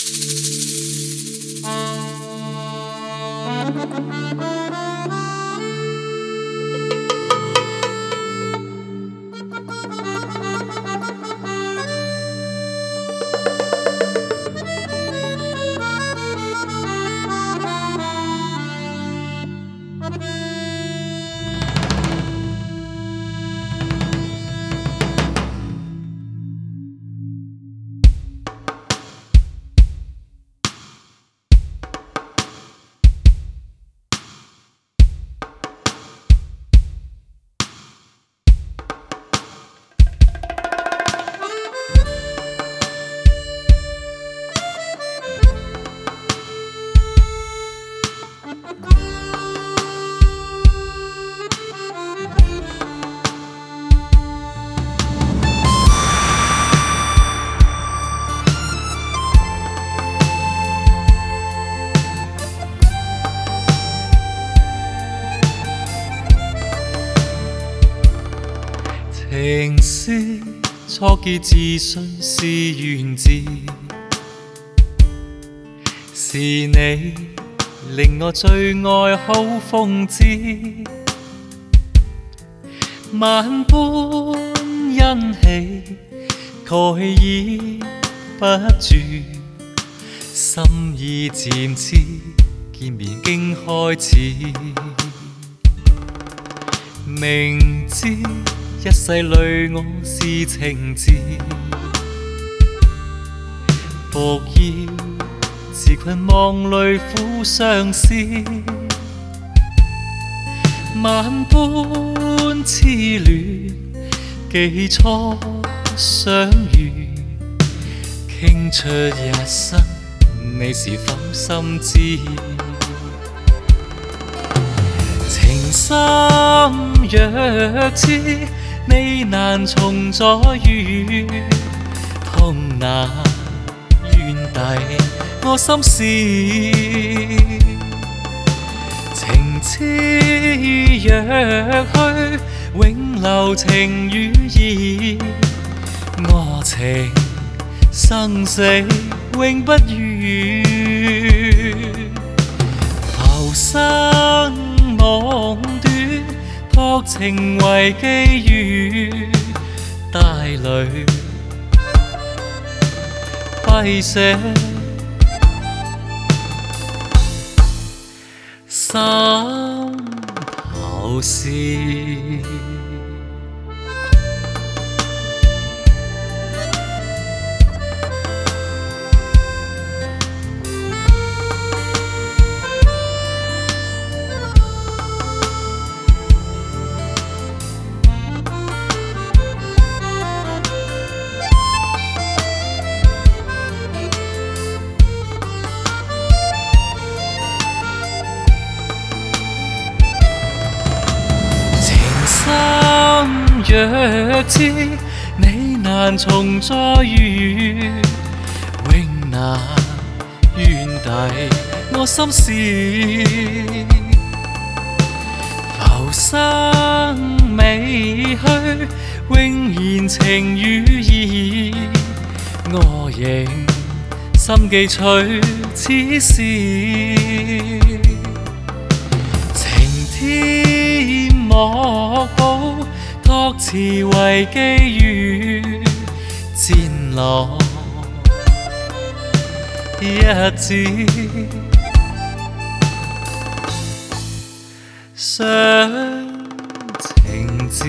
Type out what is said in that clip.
情诗初見自信是源自，是你令我最愛好風姿，萬般欣喜蓋掩不住，心意漸知見面經開始，明知一世累我是情字，復要自困望淚苦相思，萬般痴戀記初相遇，傾出一生你是否心知？情深若知你難重再遇，痛那怨底我心事，情痴若虛永留情與義，我情生死永不渝，浮生夢短託情為機遇，帶淚揮寫心頭事。若知你難重再遇，永難怨底我心事，浮生未去永然情與義，我仍心記取此事，情天莫保託詞為機遇，漸落一紙傷情字。